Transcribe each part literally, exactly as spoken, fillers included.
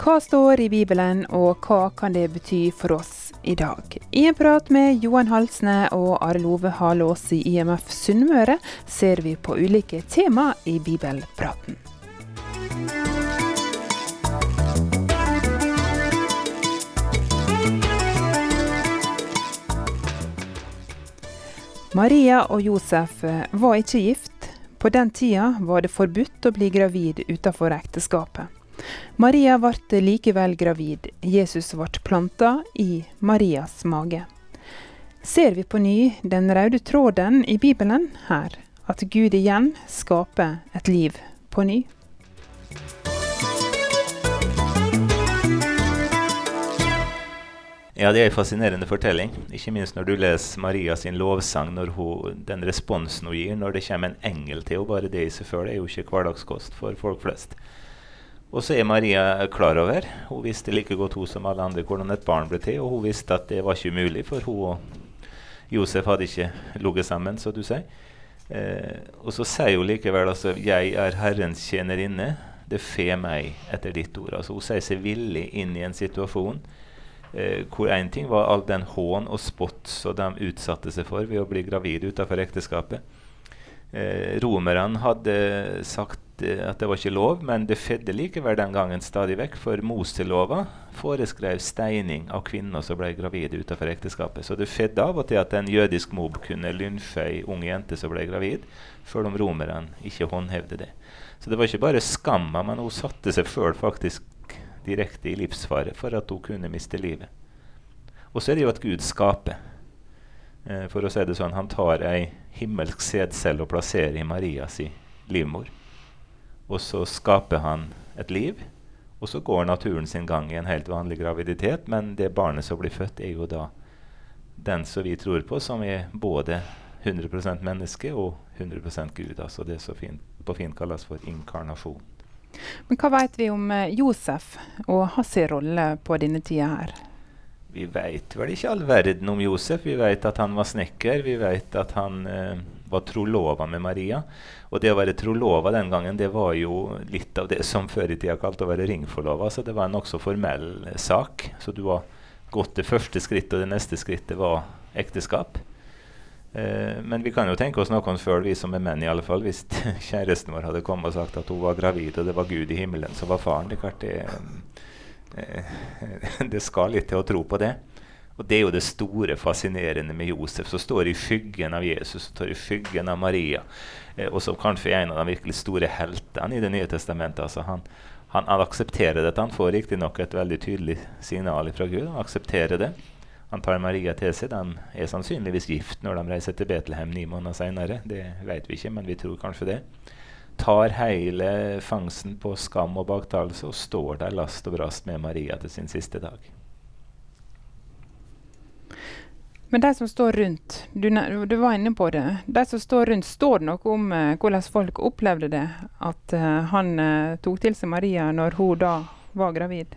Hva står i Bibelen, og hva kan det bety for oss i dag? I en prat med Johan Halsne og Arild Ove Halås i I M F Sunnmøre ser vi på ulike tema i Bibelpraten. Maria og Josef var ikke gift. På den tida var det forbudt å bli gravid utenfor ekteskapet. Maria ble likevel gravid. Jesus ble plantet i Marias mage. Ser vi på ny den røde tråden i Bibelen her, at Gud igjen skaper et liv på ny? Ja, det er en fascinerende fortelling. Ikke minst når du leser Maria sin lovsang, når hun, den responsen hun gir, når det kommer en engel til, og bare det i seg selv er jo ikke hverdagskost for folk flest. Og så er Maria klar over, hun visste like godt hun som alle andre hvordan et barn ble til, og hun visste at det var ikke mulig, for hun og Josef hadde ikke ligget sammen, så du sier. Eh, og så sier hun likevel, altså, jeg er Herrens tjenerinne, det fe meg etter ditt ord. Altså, hun sier seg villig inn i en situasjon, Eh, hvor en ting var all den hån og spott som de utsatte seg for ved å bli gravid utenfor ekteskapet. Eh, romerne hadde sagt eh, at det var ikke lov, men det fedde likevel den gangen stadig vekk, for Moselova foreskrev steining av kvinner som ble gravide utenfor ekteskapet. Så det fedde av og til at en jødisk mob kunne lynfe en ung jente som ble gravid, før om romerne ikke håndhevde det. Så det var ikke bare skamma, men hun satte seg selv faktisk direkte i livsfare for at hun kunne miste livet. Og så er det jo at Gud skaper. Eh, for å si det sånn, han tar ei himmelsk sædcelle og plasserer i Marias livmor. Og så skaper han et liv, og så går naturen sin gang i en helt vanlig graviditet, men det barnet som blir født er jo da den som vi tror på, som er både hundre prosent menneske og hundre prosent Gud. Altså det som fint, på fint kalles for inkarnasjon. Men hva vet vi om Josef og hans rolle på denne tida her? Vi vet vel ikke all verden om Josef. Vi vet at han var snekker. Vi vet at han eh, var trolova med Maria. Og det å være trolova den gangen, det var jo litt av det som før i tida kalte å være ringforlova. Så det var en også formell eh, sak. Så du var gått det første skrittet, og det neste skrittet var ekteskap. Uh, men vi kan jo tenke oss noen før, vi som er menn i alle fall, hvis kjæresten vår hadde kommet og sagt at hun var gravid, og det var Gud i himmelen som var faren. Det, klart det, uh, det skal litt til å tro på det. Og det er jo det store fascinerende med Josef, som står i skyggen av Jesus, som står i skyggen av Maria, uh, og som kanskje er en av de virkelig store heltene i det nye testamentet. Altså han, han, han aksepterer dette. Han får riktig nok et veldig tydelig signal fra Gud. Han aksepterer det. Han tar Maria til seg. De er sannsynligvis gift når de reiser til Betlehem ni måneder senere. Det vet vi ikke, men vi tror kanskje det. Tar hele fangsten på skam og baktalelse og står der last og brast med Maria til sin siste dag. Men de som står rundt, du, du var inne på det, de som står rundt, står det noe om uh, hvordan folk opplevde det, at uh, han uh, tok til seg Maria når hun da var gravid?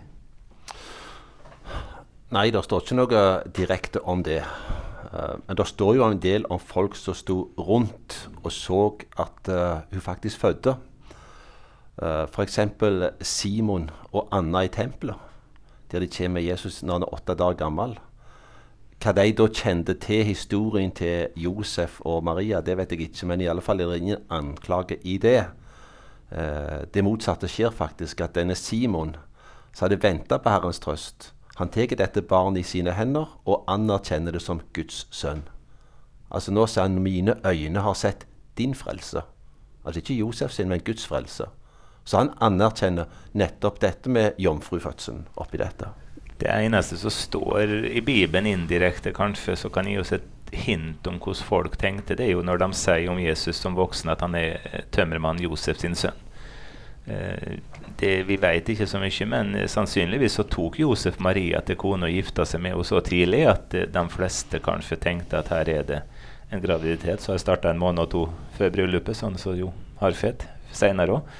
Nei, det står ikke noe direkte om det. Uh, men det står jo en del om folk som stod rundt og så at uh, hun faktisk fødte. Uh, for eksempel Simon og Anna i tempelet, der de kommer med Jesus når han er åtte dager gammel. Hva de da kjente til historien til Josef og Maria, det vet jeg ikke, men i alle fall er det ingen anklage i det. Uh, det motsatte skjer faktisk, at denne Simon, som hadde ventet på Herrens trøst, han teker dette barnet i sine hender og anerkjenner det som Guds sønn. Altså nå sier han, mine øyne har sett din frelse. Altså ikke Josef sin, men Guds frelse. Så han anerkjenner nettopp dette med jomfrufødselen oppi dette. Det eneste som står i Bibelen indirekte kanskje, så kan gi oss et hint om hvordan folk tenkte. Det er jo når de sier om Jesus som voksen at han er tømmermann Josef sin sønn. Uh, det, vi vet ikke så mye, men uh, sannsynligvis så tok Josef Maria til kone og gifta seg med henne så tidlig at uh, de fleste kanskje tenkte at her er det en graviditet. Så har startet en måned og to før bryllupet, sånn som jo har født senere også.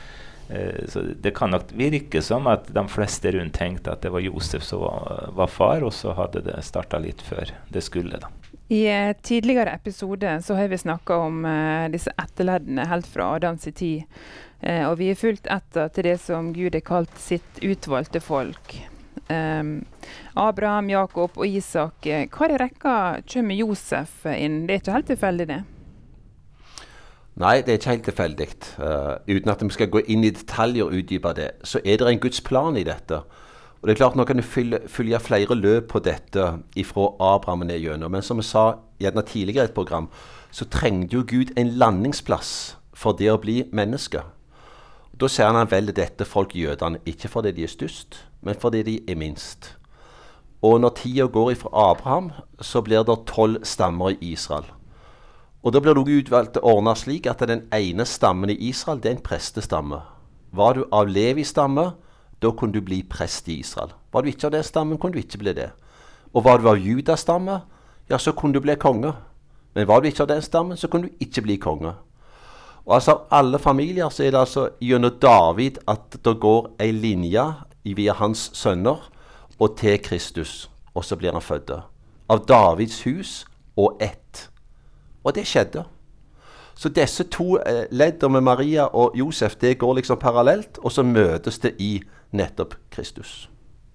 Eh, så det kan nok virke som at de fleste rundt tenkte at det var Josef som var, var far, og så hadde det startet litt før det skulle da. I eh, tidligere episode så har vi snakket om eh, disse etterleddene helt fra Adams tid, eh, og vi er fulgt etter til det som Gud har kalt sitt utvalgte folk. Um, Abraham, Jakob og Isak. Hva i rekka kommer Josef inn? Det er ikke helt tilfeldig det. Nei, det er ikke helt tilfeldig. Uh, uten at vi skal gå inn i detaljer og utdype det, så er det en Guds plan i dette. Og det er klart, nå kan du følge, følge flere løp på dette ifra Abraham ned gjennom. Men som jeg sa gjerne tidligere i et program, så trengte jo Gud en landingsplass for det å bli menneske. Da ser han veldig dette folk jødene, ikke fordi de er størst, men fordi de er minst. Og når tida går ifra Abraham, så blir det tolv stammer i Israel. Og da blir det utvalgt å ordne slik at den ene stammen i Israel, det er en prestestamme. Var du av Levi-stamme, da kunne du bli prest i Israel. Var du ikke av den stammen, kunne du ikke bli det. Og var du av Judas-stamme, ja, så kunne du bli konge. Men var du ikke av den stammen, så kunne du ikke bli konge. Og altså alle familier så er det altså gjennom David at det går en linje via hans sønner og til Kristus, og så blir han født. Av Davids hus og ett. Og det skjedde. Så disse to eh, ledder med Maria og Josef, det går liksom parallelt, og så møtes det i nettopp Kristus.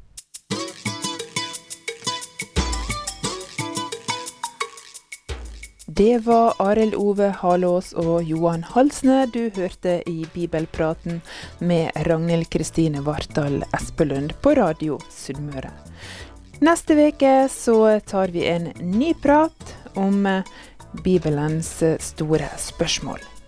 Det var Arild Ove Halås og Johan Halsne du hørte i Bibelpraten med Ragnhild Kristine Vartdal Espelund på Radio Sunnmøre. Neste veke så tar vi en ny prat om Bibelens store spørsmål.